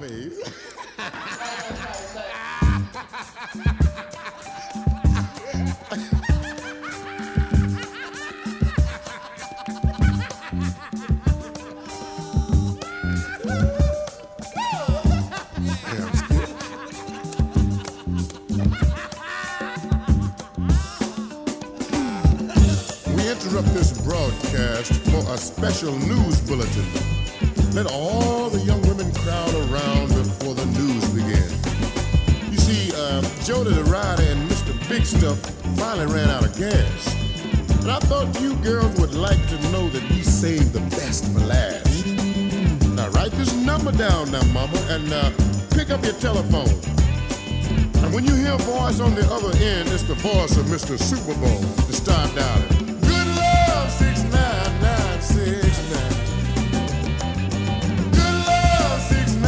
face. We interrupt this broadcast for a special news bulletin. Let all the young women crowd around before the news begins. You see, Jody the Rider and Mr. Big Stuff finally ran out of gas. And I thought you girls would like to know that we saved the best for last. Now write this number down now, mama, and pick up your telephone. And when you hear a voice on the other end, it's the voice of Mr. Super Bowl to start dialing. Good love, 69969. Good love,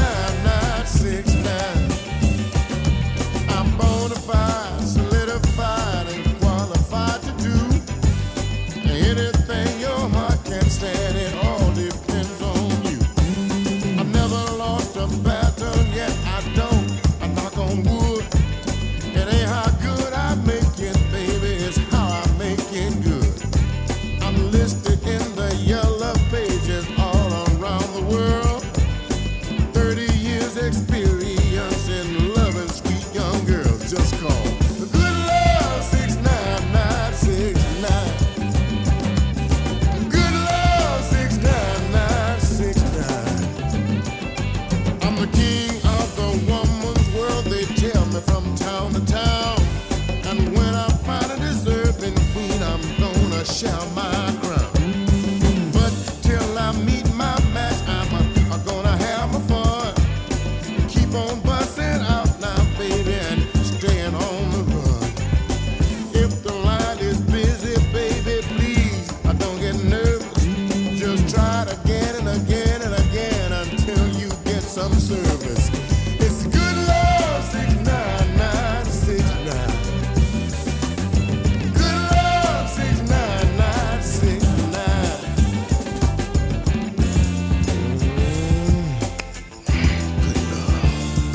69969. I'm bona fide, solidified, and qualified to do anything your heart can stand. It all depends on you. I've never lost a battle, yet I don't. I knock on wood. It ain't how good I make it, baby, it's how I make it good. I'm listed in the yellow pages all around the world. 30 years experience in loving sweet young girls. Just call the Good Love 69969. Good Love 69969. I'm the king of the woman's world, they tell me from town to town. And when I find a deserving queen, I'm gonna shout my crown. But till I meet my match, I'm gonna have my fun. Keep on busting out now, baby, and staying on the run. If the line is busy, baby, please, don't get nervous. Just try it again and again and again until you get some service. It's Good Love 69969. Good Love 69969. Good love.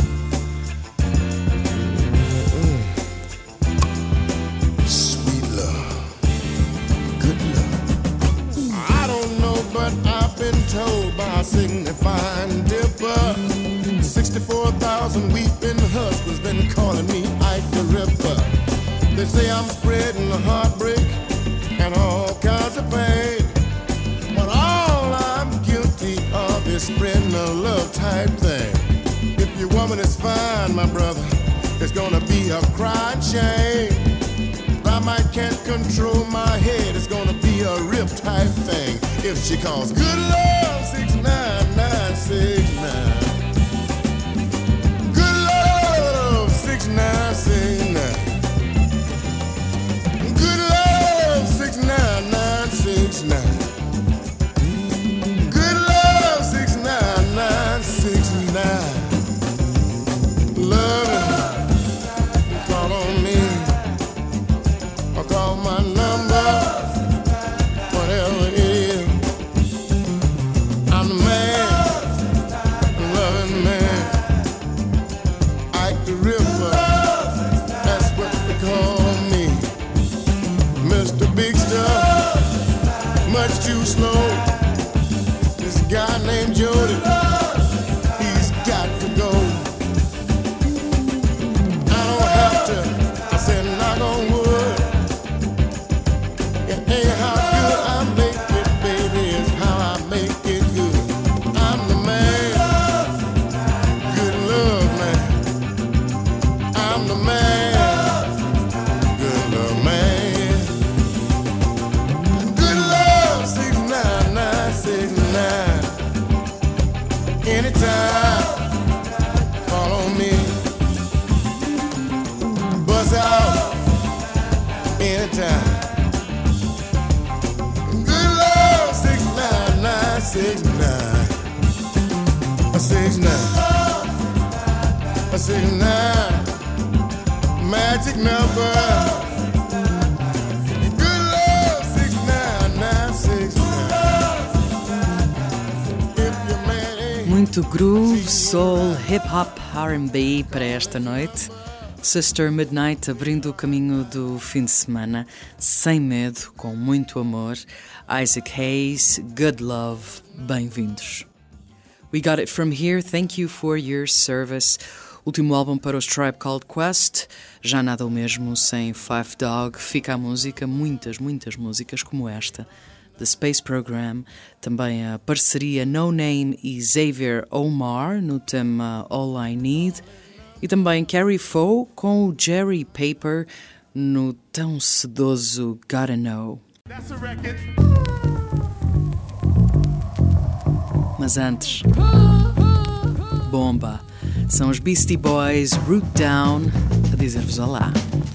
Sweet love. Good love. I don't know, but I've been told by a signifying dipper. 64,000 weeping husbands been calling me Ike the Ripper. They say I'm spreading the heartbreak and all kinds of pain. But all I'm guilty of is spreading a love type thing. If your woman is fine, my brother, it's gonna be a crying shame. If I might can't control my head, it's gonna be a rip type thing. If she calls Good Love 69969. Good Love 69969. Good Love 69969. Good Love 69969. Love it. Call on me. Or call my number. Whatever it is. I'm the man. Loving man. Ike the Ripper. That's what they call me. Mr. Big Stuff. Much too slow. This guy named Jody. He's got to go. I don't have to. I said knock on wood. It ain't how good I make it, baby. It's how I make it good. I'm the man. Good love, man. I'm the man. Good love, man. Good Love 69969. Anytime, call on me. Buzz out. Anytime. Good Love 69969. A 69. A 69. Magic number. Good Love 69969. If your man ain't Muito groove, soul, hip-hop, R&B para esta noite. Sister Midnight abrindo o caminho do fim de semana, sem medo, com muito amor. Isaac Hayes, Good Love, bem-vindos. We Got It From Here, Thank You For Your Service. Último álbum para os Tribe Called Quest. Já nada o mesmo sem Five Dog. Fica a música, muitas músicas como esta. The Space Program, também a parceria No Name e Xavier Omar no tema All I Need, e também Carrie Foe com o Jerry Paper no tão sedoso Gotta Know. Mas antes, bomba, são os Beastie Boys, Root Down, a dizer-vos olá.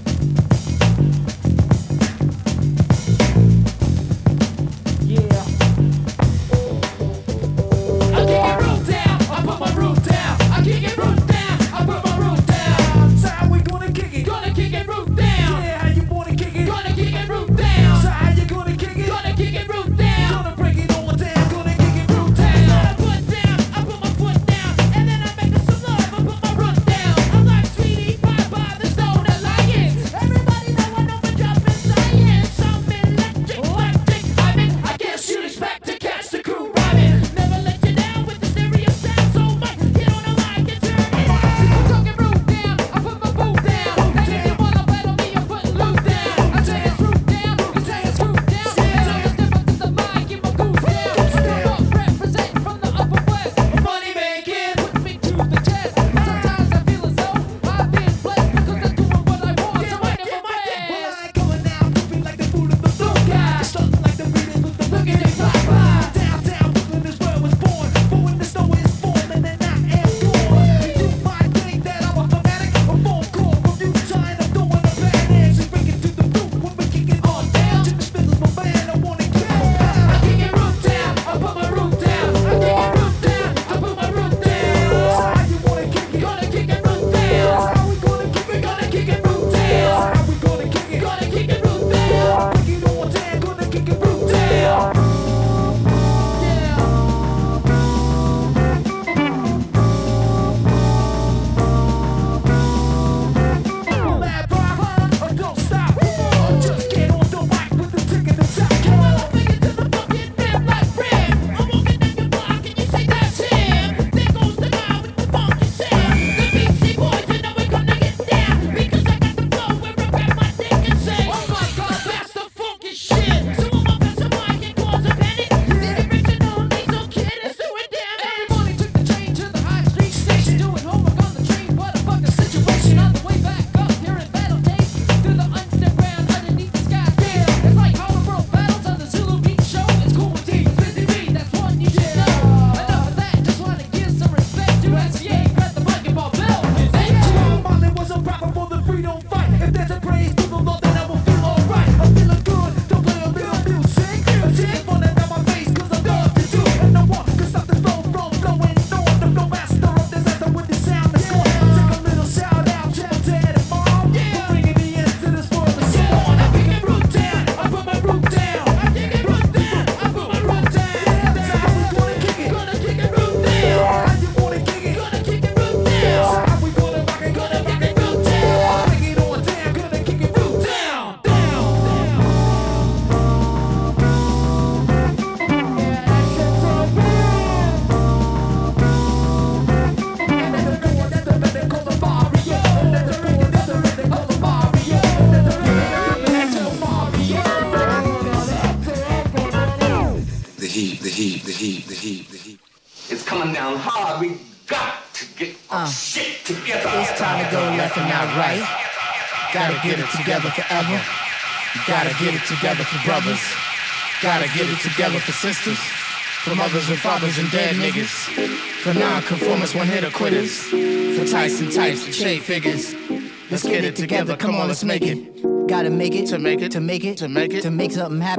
It's coming down hard. We got to get our shit together. It's time to go left and not right. Gotta get it together forever. Gotta get it together for brothers. Gotta get it together for sisters. For mothers and fathers and dead niggas. For non-conformists, one-hitter quitters. For Tyson types and shade figures. Let's get it together, come on, let's make it. Gotta make it, to make it, to make it, to make it, to make something happen.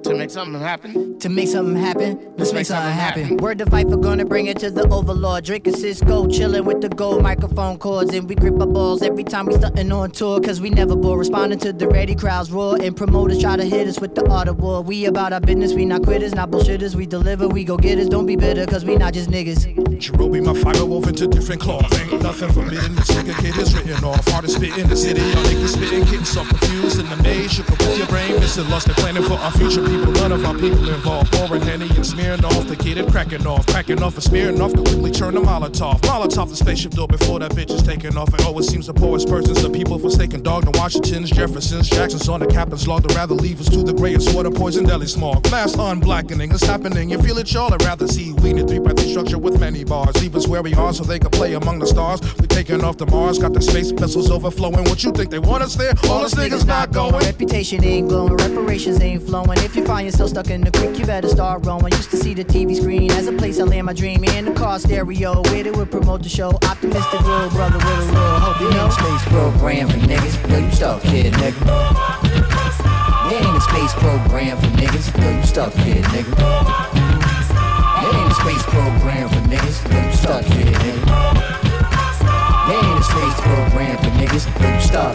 To make something happen. To make something happen, let's make something happen. Word to fight for, gonna bring it to the overlord. Drinking Cisco, chilling with the gold microphone cords. And we grip our balls every time we stuntin' on tour. Cause we never bore, responding to the ready crowds roar. And promoters try to hit us with the art of war. We about our business, we not quitters, not bullshitters. We deliver, we go getters, don't be bitter. Cause we not just niggas. Jerobe, my fiber woven to different cloth. Ain't nothing forbidden, this nigga get is written off. Hardest spit in the city, y'all niggas spitting, getting self-confused in the maze. Shook up with your brain, missing lost and planning for our future people. None of our people involved. Pouring Henny and smearing off, the kid and cracking off and smearing off, quickly turn to Molotov. Molotov the spaceship door before that bitch is taking off. It always seems the poorest persons, the people forsaken dog. The Washingtons, Jeffersons, Jacksons on the captain's log. They'd rather leave us to the grayest water, poison deli smog. Mass unblackening is happening, you feel it, y'all. I'd rather see we in a three-by-three structure with many bars. Leave us where we are so they can play among the stars. We taking off to Mars, got the space vessels overflowing. What you think they want us there? All us niggas not going. Reputation ain't glowing, reparations ain't flowing. If you find yourself stuck in the creek, you better start rowing. Used to see the TV screen as a place I land my dream. In the car stereo, where they would promote the show. Optimistic real brother with a real hope. You know, space program for niggas. Yo, you stuck here, nigga. There ain't a space program for niggas. Yo, you stuck here, nigga. There ain't a space program for niggas. Yo, you stuck here, nigga. There ain't a space program for niggas. Yo, you stuck.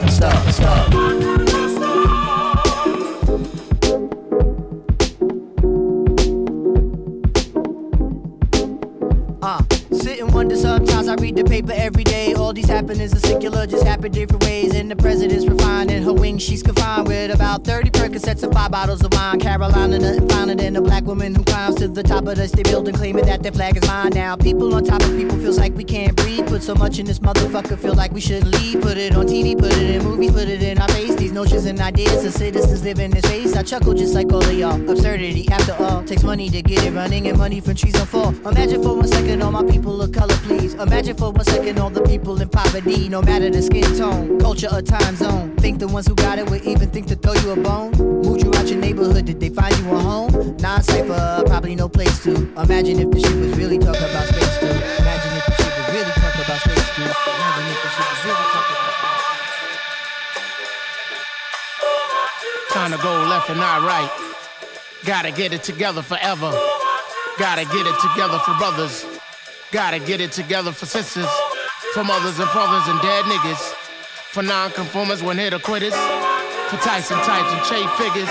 Sit and wonder sometimes. I read the paper every day. All these happenings are secular, just happen different ways. And the president's refined in her wings, she's confined with about 30 Percocets and 5 bottles of wine. Carolina, nothing finer than a black woman who climbs to the top of the state building, claiming that their flag is mine. Now people on top of people feels like we can't breathe. Put so much in this motherfucker, feel like we shouldn't leave. Put it on TV, put it in movies, put it in our face. These notions and ideas of citizens live in this space. I chuckle just like all of y'all. Absurdity, after all, takes money to get it running, and money from trees on fall. Imagine for 1 second all my people of color, please. Imagine for 1 second all the people in poverty, no matter the skin tone, culture or time zone. Think the ones who got it would even think to throw you a bone? Moved you out your neighborhood, did they find you a home? Non-cypher, probably no place to. Imagine if the shit was really talking about space, dude. Imagine if the shit was really talking about space, dude. Imagine if the shit was really talking about space. Trying to go left and not right. Gotta get it together forever. Gotta get it together for brothers. Gotta get it together for sisters. For mothers and fathers and dead niggas. For non-conformers, one hit or quitters. For Tyson types and trade figures.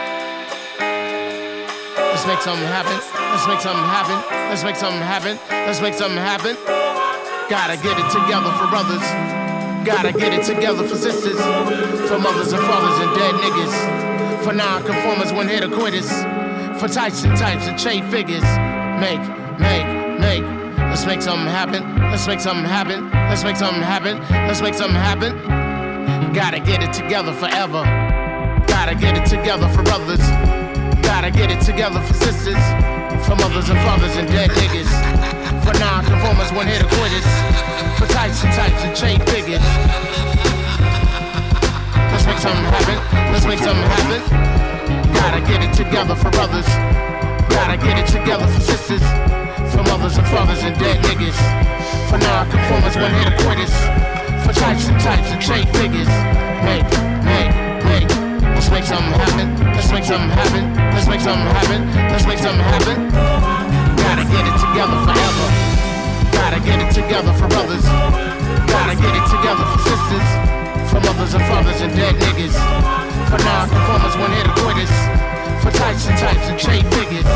Let's make something happen. Let's make something happen. Let's make something happen. Let's make something happen. Gotta get it together for brothers. Gotta get it together for sisters. For mothers and fathers and dead niggas. For non-conformers, one hit or quitters. For Tyson types and trade figures. Make. Let's make something happen. Let's make something happen. Let's make something happen. Let's make something happen. Gotta get it together forever. Gotta get it together for brothers. Gotta get it together for sisters. For mothers and fathers and dead niggas. For non-conformers, one hit or quitters. For types and trade figures. Let's make something happen. Let's make something happen. Gotta get it together for brothers. Gotta get it together for sisters. For mothers and fathers and dead niggas. For non-conformers, one hit or quitters. For types and trade figures. Make. Let's make something happen. Let's make something happen. Let's make something happen. Let's make something happen. Gotta get it together forever. Gotta get it together for brothers. Gotta get it together for sisters. For mothers and fathers and dead niggas. For non-conformers, one hit or quitters. For types and trade figures.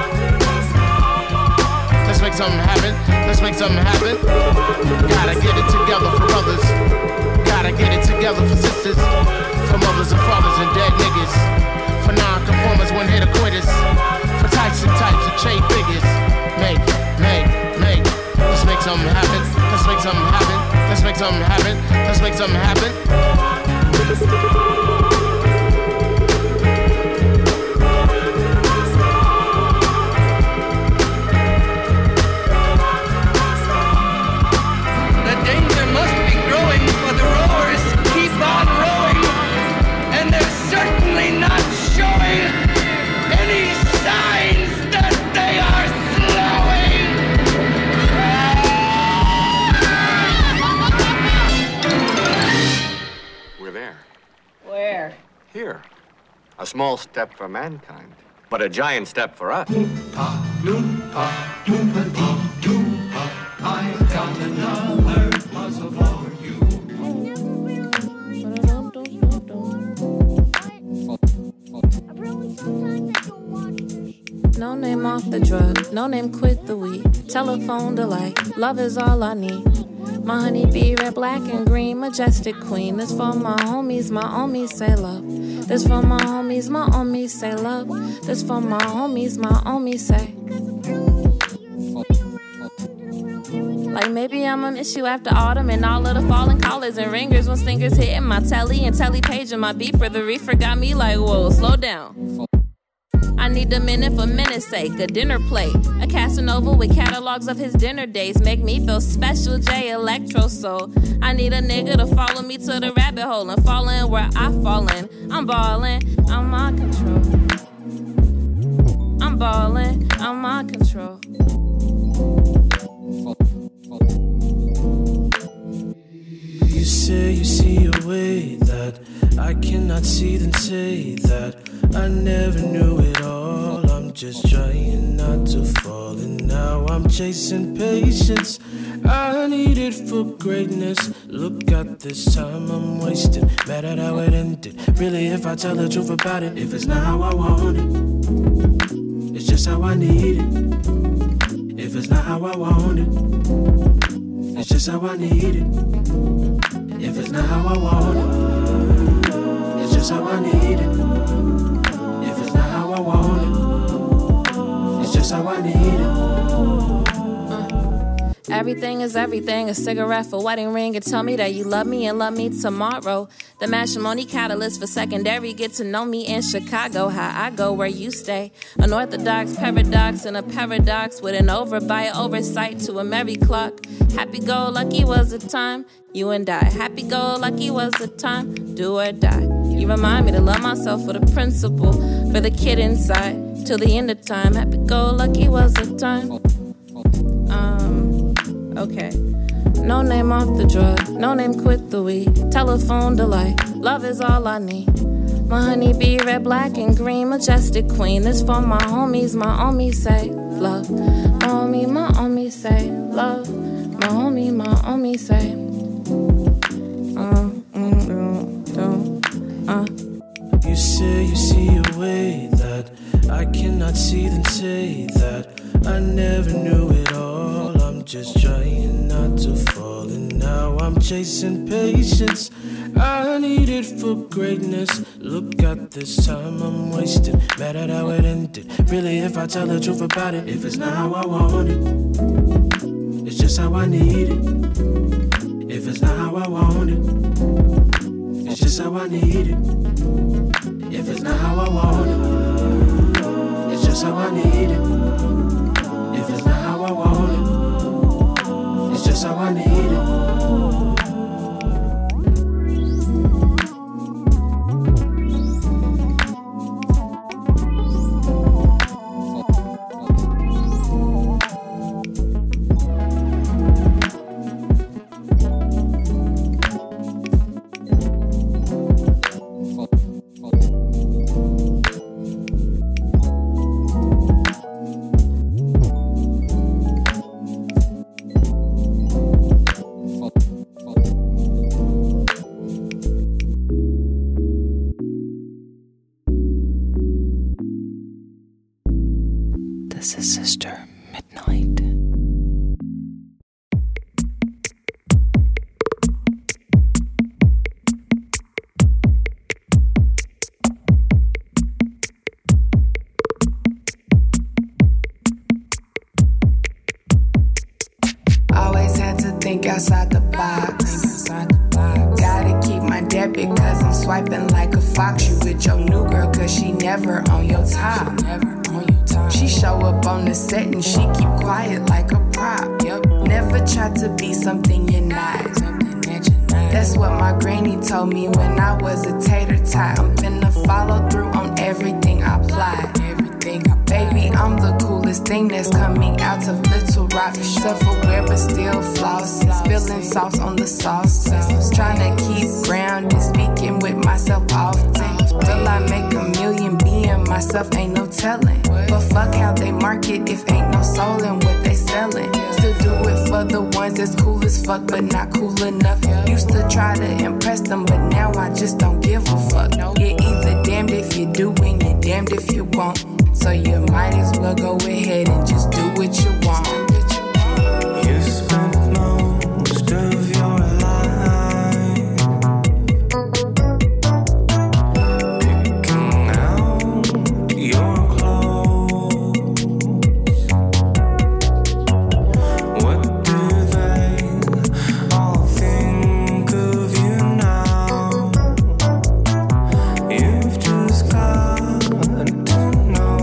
Let's make something happen. Let's make something happen. Gotta get it together for brothers. Gotta get it together for sisters. For mothers and fathers and dead niggas. For non-conformers, one hit or quitters. For types and trade figures. Make. Let's make something happen. Let's make something happen. Let's make something happen. Let's make something happen. Here. A small step for mankind. but a giant step for us. I've got another puzzle for you. No name off the drug, no name quit the weed. Telephone delight, love is all I need. My honeybee, red, black, and green, majestic queen. This for my homies say love. This for my homies say love. This for my homies say. Like maybe I'ma miss you after autumn and all of the falling collars and ringers when stingers hitting my telly and telly page and my beeper. The reefer got me like, whoa, slow down. I need a minute for minute's sake, a dinner plate. A Casanova with catalogs of his dinner dates. Make me feel special, J Electro Soul. I need a nigga to follow me to the rabbit hole and fall in where I fall in. I'm ballin', I'm on control. I'm ballin', I'm on control. You say you see a way that I cannot see, then say that I never knew it all. I'm just trying not to fall, and now I'm chasing patience. I need it for greatness. Look at this time I'm wasting. Mad at how it ended. Really, if I tell the truth about it, if it's not how I want it, it's just how I need it. If it's not how I want it, it's just how I need it. If it's not how I want it, it's just how I need it. If it's not how I want it, it's just how I need it. Everything is everything, a cigarette for wedding ring. And tell me that you love me and love me tomorrow. The matrimony catalyst for secondary. Get to know me in Chicago, how I go where you stay. Unorthodox paradox and a paradox with an overbite oversight to a merry clock. Happy-go-lucky was the time, you and I. Happy-go-lucky was the time, do or die. You remind me to love myself for the principle, for the kid inside, till the end of time. Happy-go-lucky was the time. Okay. No name off the drug, no name quit the weed. Telephone delight, love is all I need. My honeybee, red, black, and green, majestic queen. This for my homies say love. My homie say love. My homie say. You say you see a way that I cannot see, then say that I never knew it all. I'm just trying not to fall, and now I'm chasing patience. I need it for greatness. Look at this time I'm wasting. Mad at how it ended. Really, if I tell the truth about it, if it's not how I want it, it's just how I need it. If it's not how I want it, it's just how I need it. If it's not how I want it, it's just how I need it. If it's not how I want it, it's just how I need it. This is Sister Midnight. Always had to think outside the box. Gotta keep my debit cause I'm swiping like a fox. You with your new girl cause she never on your top. She show up on the set and she keep quiet like a prop. Never try to be something you're not. That's what my granny told me when I was a tater tot. I'm finna follow through on everything I plot. Baby, I'm the coolest thing that's coming out of Little Rock. Self-aware but still floss. Spilling sauce on the sauce. Trying to keep grounded, speaking with myself often. Till I make a million, being my myself, ain't no telling. But fuck how they market if ain't no soul in what they selling. Still do it for the ones that's cool as fuck, but not cool enough. Used to try to impress them, but now I just don't give a fuck. You're either damned if you do and you're damned if you won't. So you might as well go ahead and just do what you want. You spent most of your life picking out your clothes. What do they all think of you now? You've just got to know.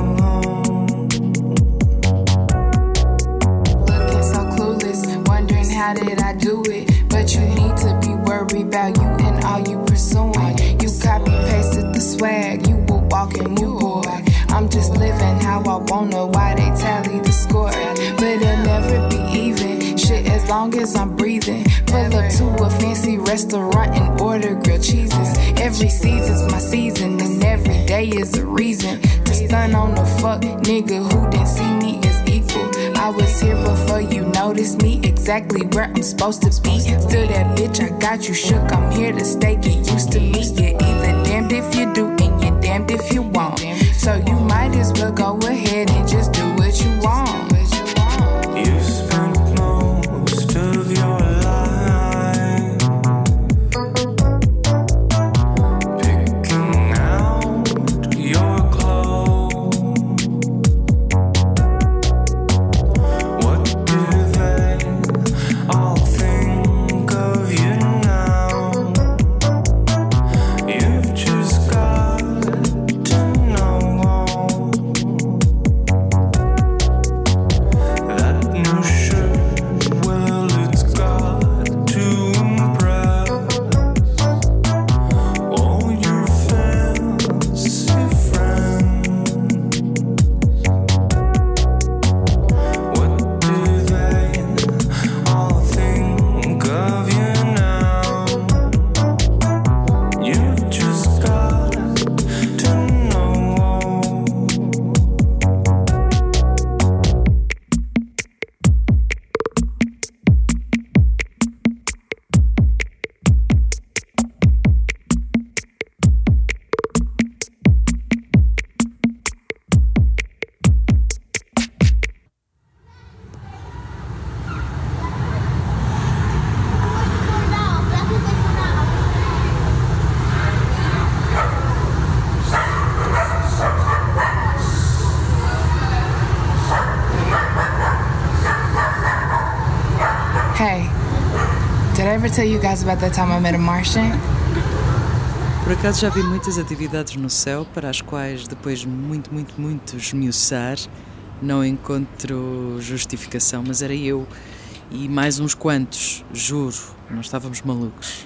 Looking so clueless, wondering how did I do it? But you need to be worried about you and all you pursuing. You copy pasted the swag, you a walking mood board. I'm just living how I wanna, why they tally the score? But it'll never be even, shit as long as I'm breathing. Pull up to a fancy restaurant and order grilled cheeses. Every season's my season and every day is a reason to stun on the fuck nigga who didn't see me as equal. I was here before you noticed me, exactly where I'm supposed to be. Still that bitch, I got you shook, I'm here to stay, get used to me. You're either damned if you do and you're damned if you won't. So you might as well go ahead and just do what you want. You spent most of your life picking out your clothes. What do they all think of you now? You've just got to know. That new shirt, well, it's got to impress all your fancy friends. What do they all think of you now? You've just got to know. Hey, did I ever tell you guys about that time I met a Martian? Por acaso já vi muitas atividades no céu para as quais depois muito esmiuçar não encontro justificação, mas era eu e mais uns quantos, juro, não estávamos malucos.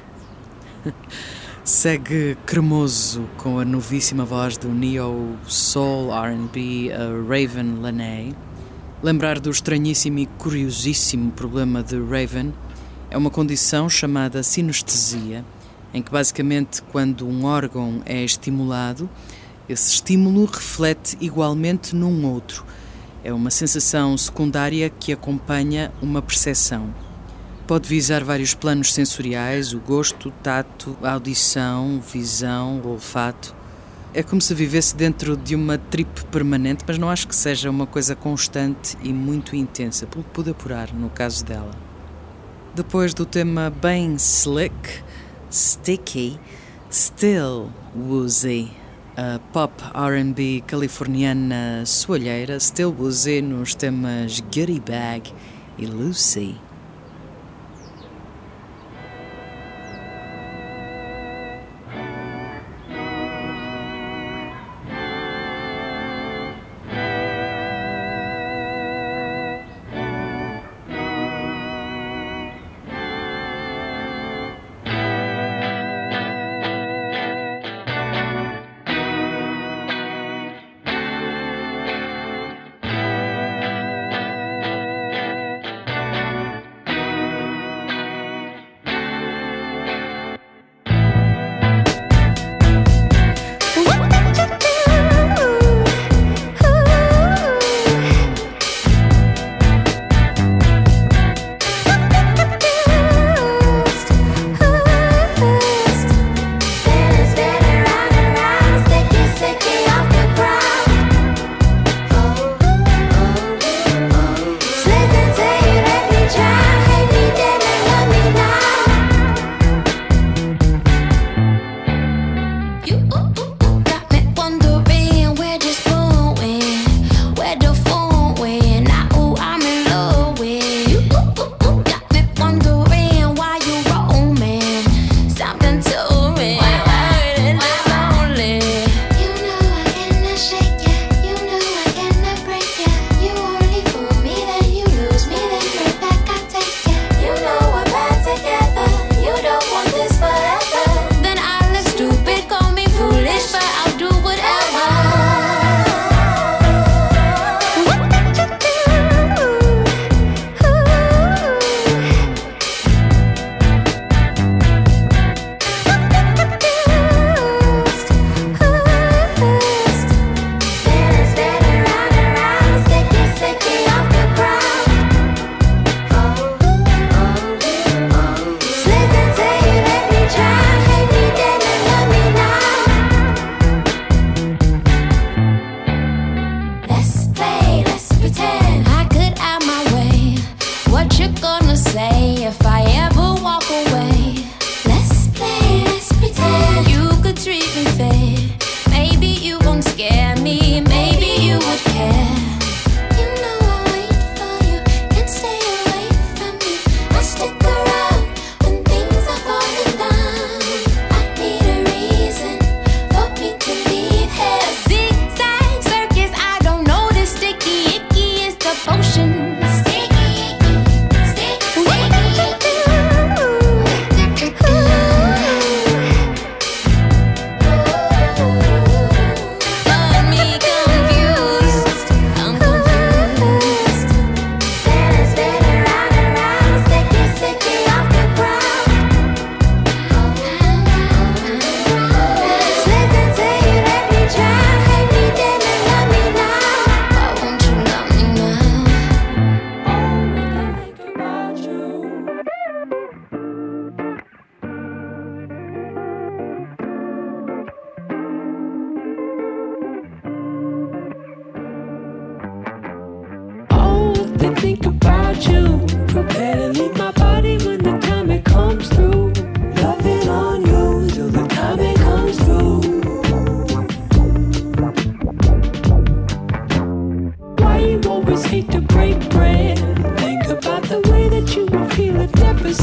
Segue cremoso com a novíssima voz do neo soul R&B Raven Lenae. Lembrar do estranhíssimo e curiosíssimo problema de Raven é uma condição chamada sinestesia, em que basicamente quando um órgão é estimulado, esse estímulo reflete igualmente num outro. É uma sensação secundária que acompanha uma percepção. Pode visar vários planos sensoriais, o gosto, o tato, a audição, visão, o olfato. É como se vivesse dentro de uma trip permanente, mas não acho que seja uma coisa constante e muito intensa, pelo que pude apurar no caso dela. Depois do tema bem slick, sticky, still woozy, a pop R&B californiana soalheira, still woozy nos temas Goodie Bag e Lucy.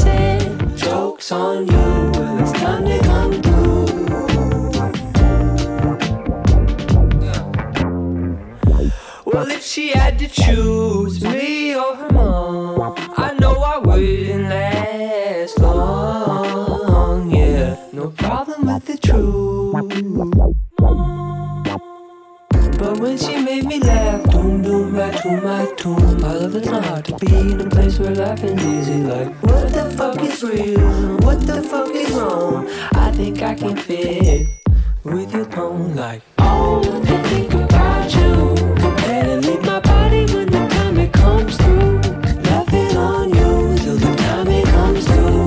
said, joke's on you, well it's time to come through. Well, if she had to choose me or her mom, I know I wouldn't last long, yeah. No problem with the truth. But when she made me laugh, doom doom right to my tomb. I love it's not hard to be in a place where laughing's easy. Like, what the fuck is real? What the fuck is wrong? I think I can fit with your tone. Like, oh, I think about you. Better leave my body when the time it comes through. Laughing on you till the time it comes through.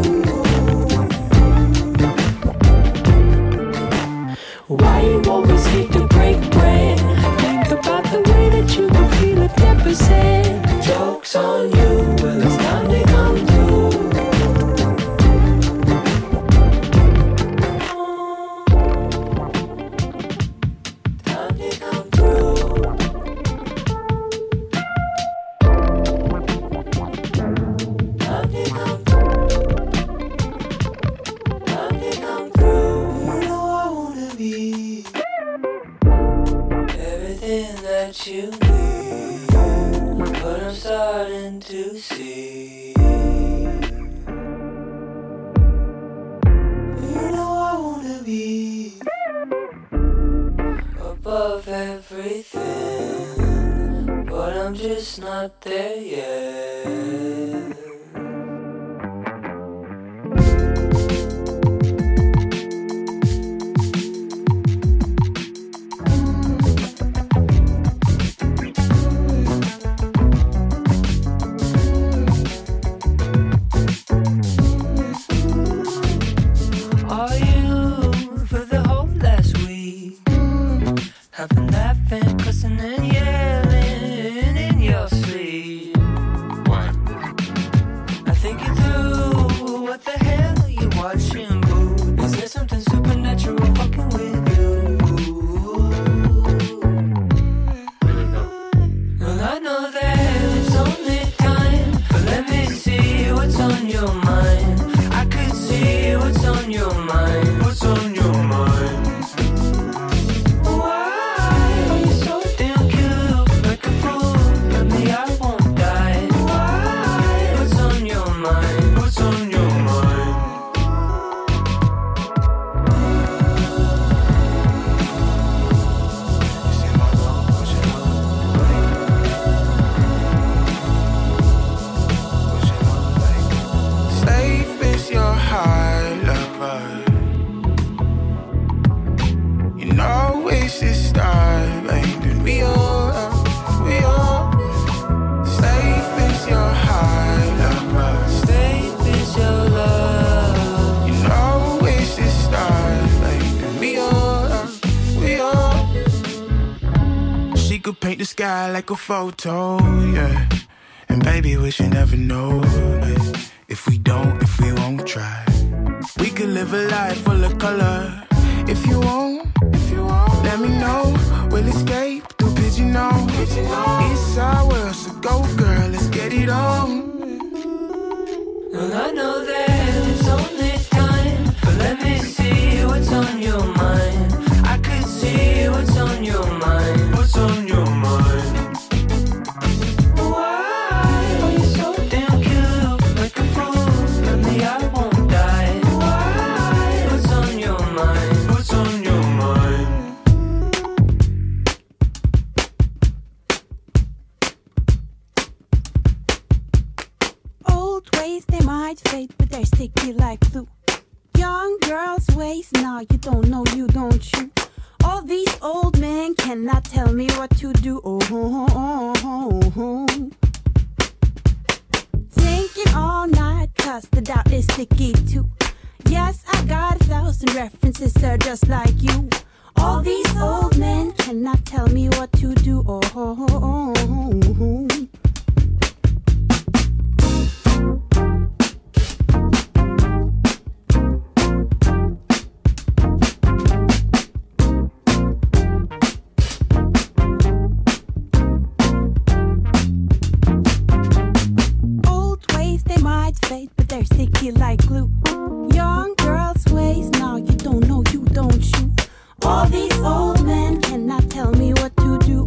Why you always hate to break bread? Think about the way that you would feel if never said. Joke's on you, well it's time to come through. Time to come through. Time to come through. Time to come through. You know I wanna be everything that you need, but I'm starting to see. You know I wanna be above everything, but I'm just not there yet. Have been laughing, cussing and yelling in your sleep. What? I think it through. What the hell are you watching, boo? Is there something supernatural fucking with you? Well, I know that it's only time, but let me see what's on your mind. I could see what's on your mind. What's on your mind? Paint the sky like a photo, yeah. And baby, we should never know, if we won't try. We could live a life full of color. If you won't, let me know. We'll escape through Pigeon-Hole. It's our world, so go girl, let's get it on. Well, I know that it's only time, but let me see what's on your mind. I could see what's on your mind. What's on your mind? Why are you so damn cute? Like a fool, tell me I won't die. Why? What's on your mind? What's on your mind? Old ways, they might fade, but they're sticky like glue. Young girls' ways, now you don't know, you don't you? All these old men cannot tell me what to do. Thinking all night, cause the doubt is sticky too. Yes, I got 1,000 references, they're just like you. All these old men cannot tell me what to do. like glue. Young girls' ways, now you don't know, you don't you. All these old men cannot tell me what to do.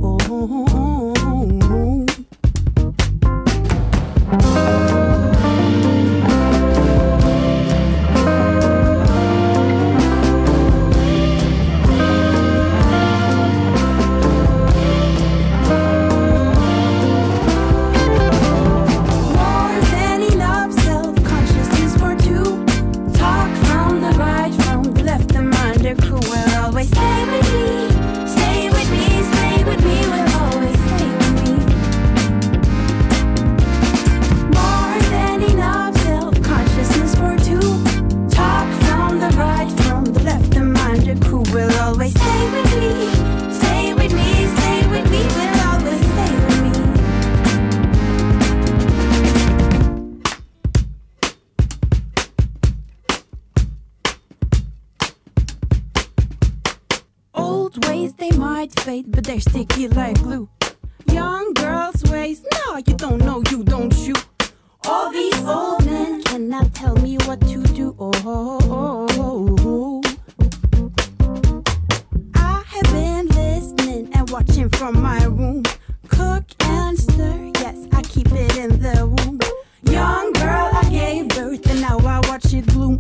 But they're sticky like glue. Young girls' ways, no, you don't know, you don't you. All these old men cannot tell me what to do. I have been listening and watching from my room. Cook and stir, yes, I keep it in the womb. Young girl, I gave birth and now I watch it bloom.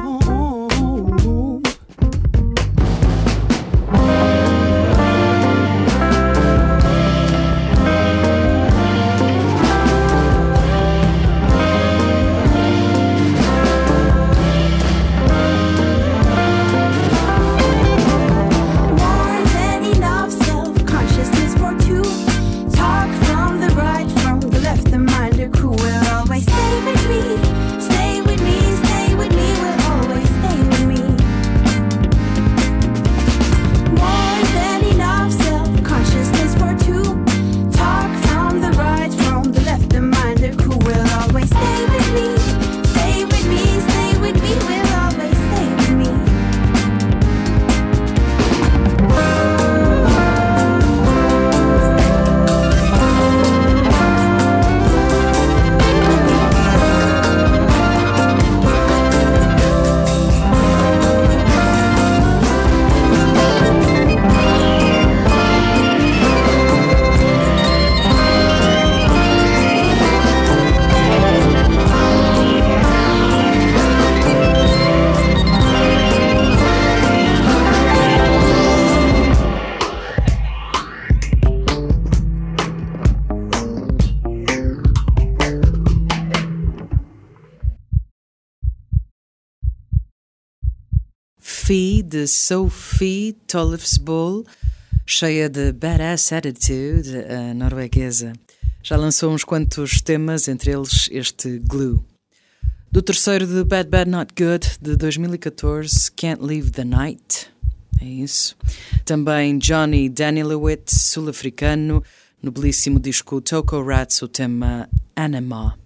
Fee, de Sophie Tollefsbø, cheia de badass attitude, a norueguesa. Já lançou uns quantos temas, entre eles este Glue. Do terceiro de Bad Bad Not Good, de 2014, Can't Leave the Night. É isso. Também Johnny Danielewicz, sul-africano, no belíssimo disco Toko Rats, o tema Anima.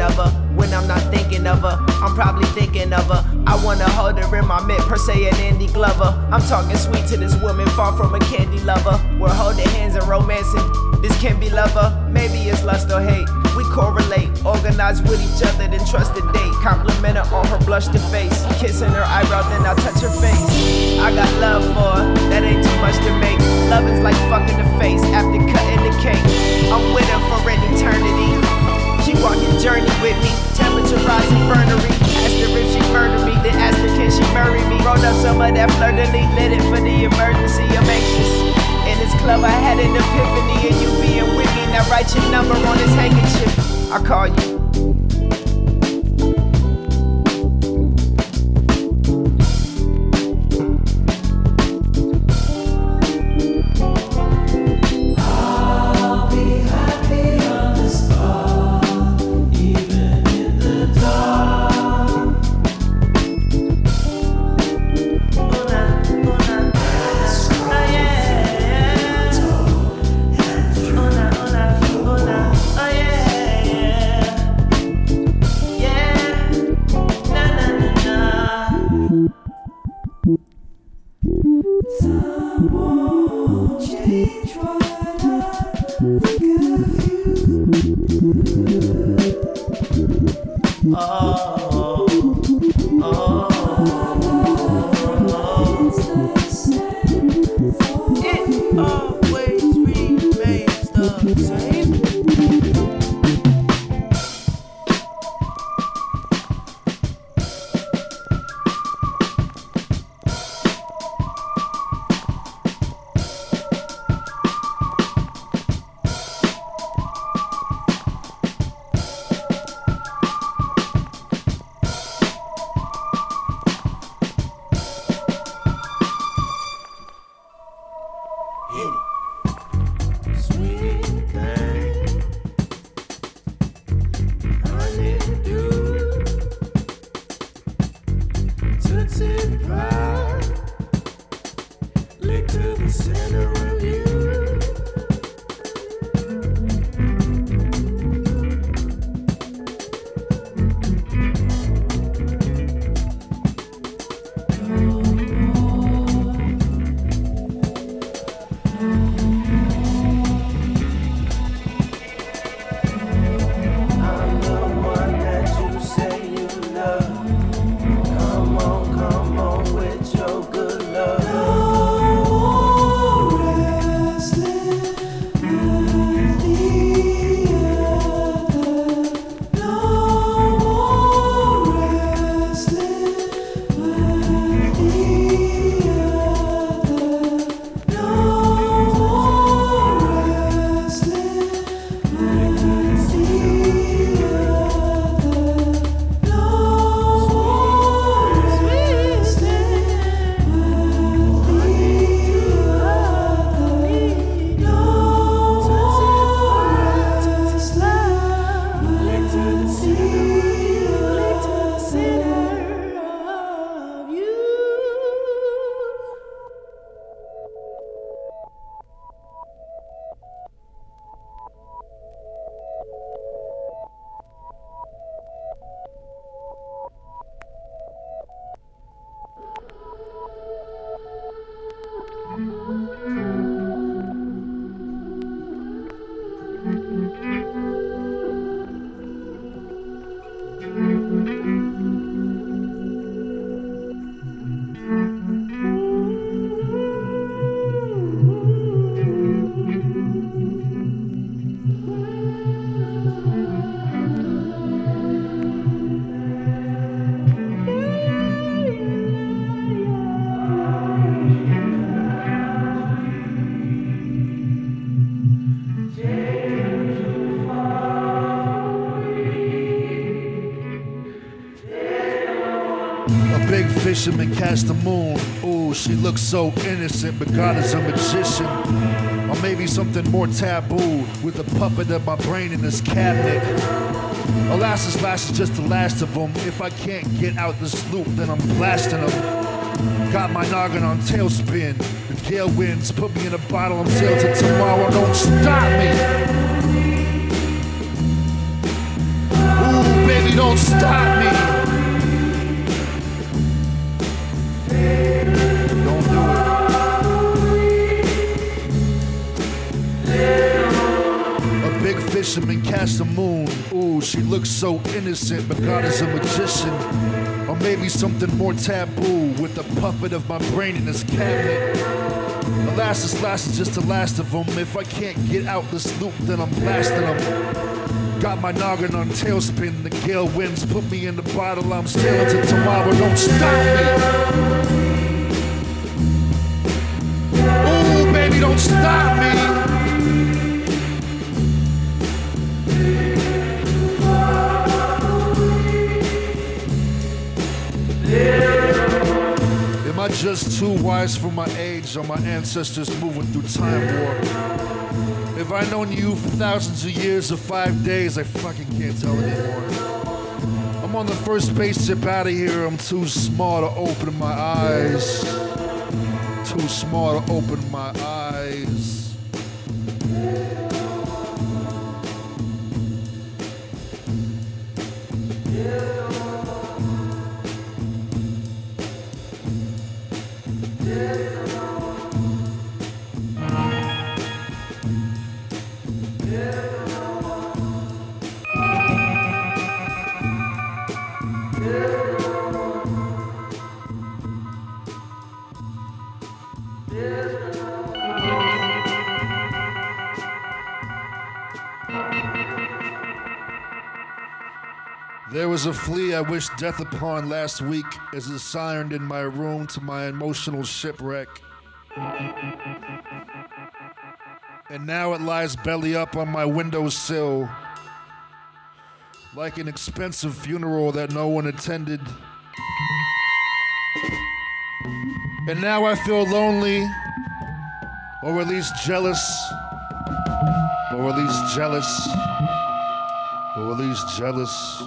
of her. When I'm not thinking of her, I'm probably thinking of her. I wanna hold her in my mid, per se an Andy Glover. I'm talking sweet to this woman, far from a candy lover. We're holding hands and romancing. This can be lover, maybe it's lust or hate. We correlate, organize with each other, then trust the date. Compliment her on her blushed face. Kissing her eyebrow, then I touch her face. I got love for her, that ain't too much to make. Love is like fucking the face after cutting the cake. I'm with her for an eternity. She walking journey with me, temperature rise infernary. Asked her if she murdered me, then asked her can she marry me. Rolled up some of that fleur-de-lis, lit it for the emergency. I'm anxious. In this club I had an epiphany of you being with me. Now write your number on this handkerchief. I call you. Fisherman cast the moon. Ooh, she looks so innocent, but God is a magician. Or maybe something more taboo, with a puppet of my brain in this cabinet. Alas, this last is just the last of them. If I can't get out this loop, then I'm blasting them. Got my noggin on tailspin. The gale winds put me in a bottle. I'm sail till tomorrow. Don't stop me. Ooh. stop me. Don't do it. A big fisherman cast the moon. Ooh, she looks so innocent, but God is a magician. Or maybe something more taboo with the puppet of my brain in this cabinet. The last is just the last of them. If I can't get out this loop, then I'm blasting them. Got my noggin on tailspin, the gale winds put me in the bottle. I'm sailing to tomorrow, don't stop me. Ooh, baby, don't stop me. Am I just too wise for my age, or my ancestors moving through time warp? If I've known you for thousands of years or 5 days, I fucking can't tell anymore. I'm on the first spaceship out of here. I'm too small to open my eyes. Too small to open my eyes. There was a flea I wished death upon last week as it sirened in my room to my emotional shipwreck. And now it lies belly up on my windowsill, like an expensive funeral that no one attended. And now I feel lonely, or at least jealous, or at least jealous, or at least jealous.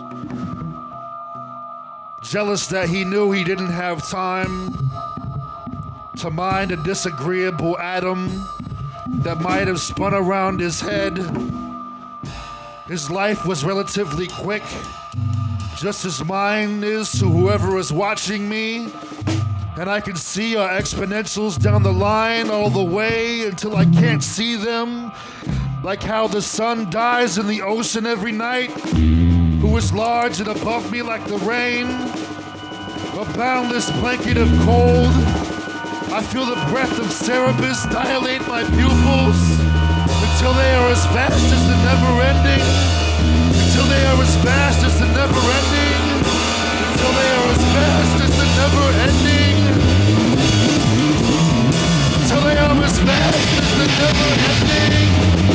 Jealous that he knew he didn't have time to mind a disagreeable atom that might have spun around his head. His life was relatively quick, just as mine is to whoever is watching me. And I can see our exponentials down the line all the way until I can't see them. Like how the sun dies in the ocean every night, who is large and above me like the rain, a boundless blanket of cold. I feel the breath of Cerberus dilate my pupils until they are as vast as the never-ending, until they are as vast as the never-ending, until they are as vast as the never-ending, until they are as vast as the never-ending.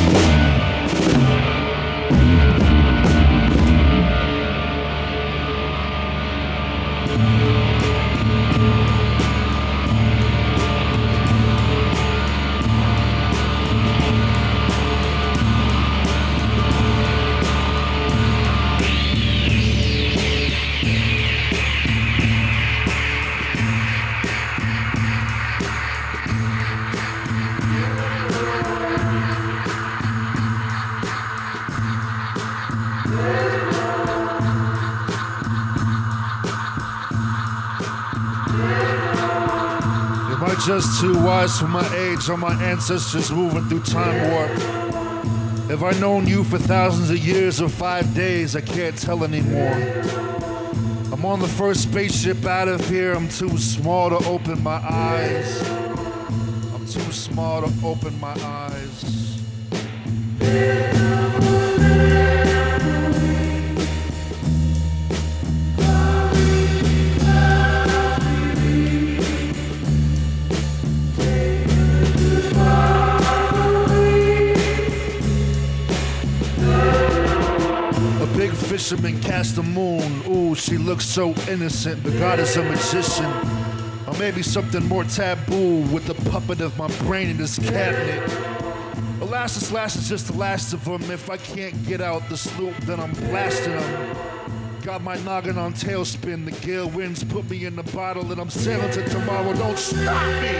Just too wise for my age, or my ancestors moving through time warp. If I've known you for thousands of years or 5 days, I can't tell anymore. I'm on the first spaceship out of here. I'm too small to open my eyes. I'm too small to open my eyes. Fisherman cast the moon. Ooh, she looks so innocent, but God is a magician. Or maybe something more taboo with the puppet of my brain in this cabinet. Alas, this last is just the last of them. If I can't get out the sloop, then I'm blasting them. Got my noggin on tailspin, the gale winds put me in the bottle, and I'm sailing to tomorrow. Don't stop me!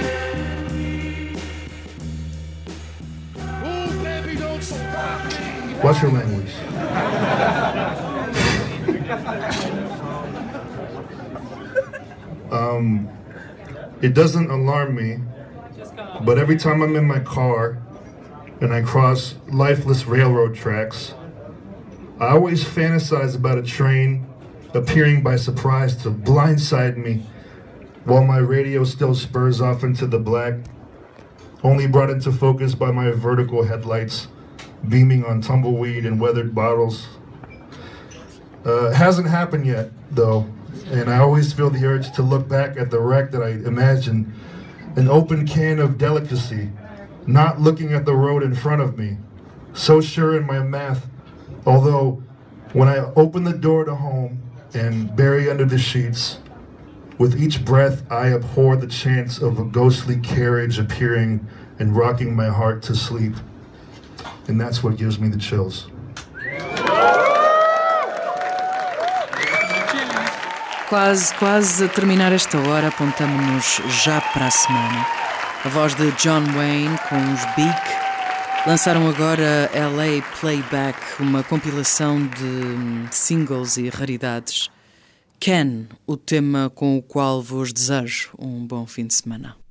Ooh, baby, don't stop me! What's your language? It doesn't alarm me, but every time I'm in my car and I cross lifeless railroad tracks, I always fantasize about a train appearing by surprise to blindside me while my radio still spurs off into the black, only brought into focus by my vertical headlights beaming on tumbleweed and weathered bottles. Hasn't happened yet, though, and I always feel the urge to look back at the wreck that I imagine, an open can of delicacy, not looking at the road in front of me, so sure in my math, although when I open the door to home and bury under the sheets, with each breath I abhor the chance of a ghostly carriage appearing and rocking my heart to sleep, and that's what gives me the chills. Quase a terminar esta hora, apontamos-nos já para a semana. A voz de John Wayne com os Beak lançaram agora LA Playback, uma compilação de singles e raridades. Ken, o tema com o qual vos desejo um bom fim de semana.